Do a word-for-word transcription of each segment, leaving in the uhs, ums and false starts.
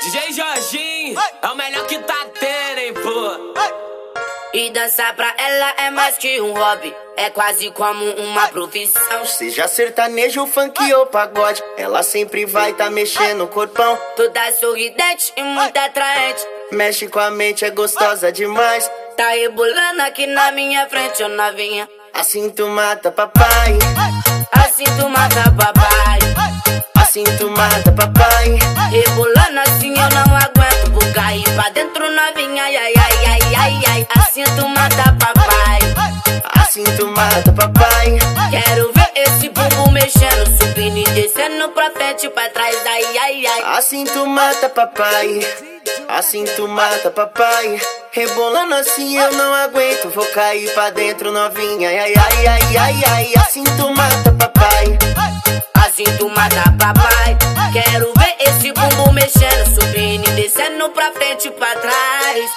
D J Jorginho é o melhor que tá tendo, hein, pô. E dançar pra ela é mais que um hobby, é quase como uma profissão. Seja sertanejo, funk ou pagode, ela sempre vai tá mexendo o corpão. Toda sorridente e muito atraente, mexe com a mente, é gostosa demais. Tá rebolando aqui na minha frente, ô novinha. Assim tu mata papai, assim tu mata papai, assim tu mata papai. Rebolando assim eu não aguento, vou cair pra dentro novinha. Ai, ai, ai, ai, ai, assim tu mata papai, assim tu mata papai. Quero ver esse bumbum mexendo, subindo e descendo pra frente e pra trás. Ai, ai, ai, assim tu mata papai, assim tu mata papai. Rebolando assim eu não aguento, vou cair pra dentro novinha. Ai, ai, ai, ai, ai, assim tu mata papai, assim tu mata papai. Quero ver esse bumbum mexendo, subindo e descendo pra frente e pra trás.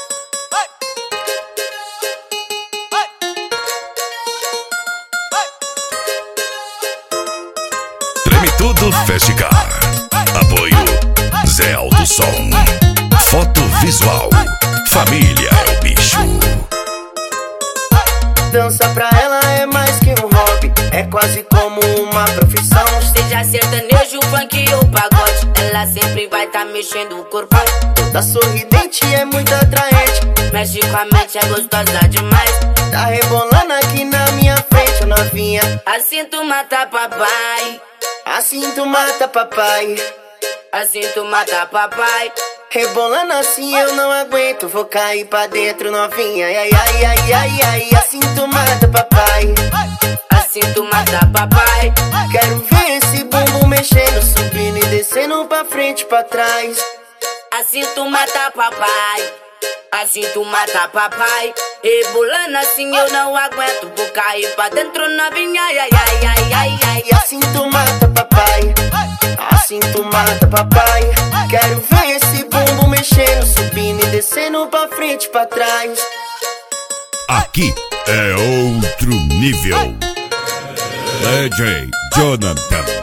Treme tudo Festicar. Apoio Zé Alto Som. Foto visual. Família é o bicho. Dança pra ela é mais que um hobby, é quase como uma profissão. Seja sertanejo, funk ou pagode, ela sempre vai tá mexendo o corpo. Toda sorridente é muito atraente, mexe com a mente, é gostosa demais. Tá rebolando aqui na minha frente, novinha. Assim tu mata papai, assim tu mata papai, assim tu mata papai. Rebolando assim eu não aguento, vou cair pra dentro novinha. Ai, ai, ai, ai, ai, assim tu mata papai, assim tu mata papai. Quero ver esse bumbum mexendo, subindo e descendo pra frente e pra trás. Assim tu mata papai, assim tu mata papai. Rebolando assim eu não aguento, vou cair pra dentro novinha. Ai, ai, ai, ai, ai, assim tu mata papai, assim tu mata papai. Quero ver esse bumbum mexendo, subindo e descendo pra frente e pra trás. Aqui é outro nível. D J Jonathan.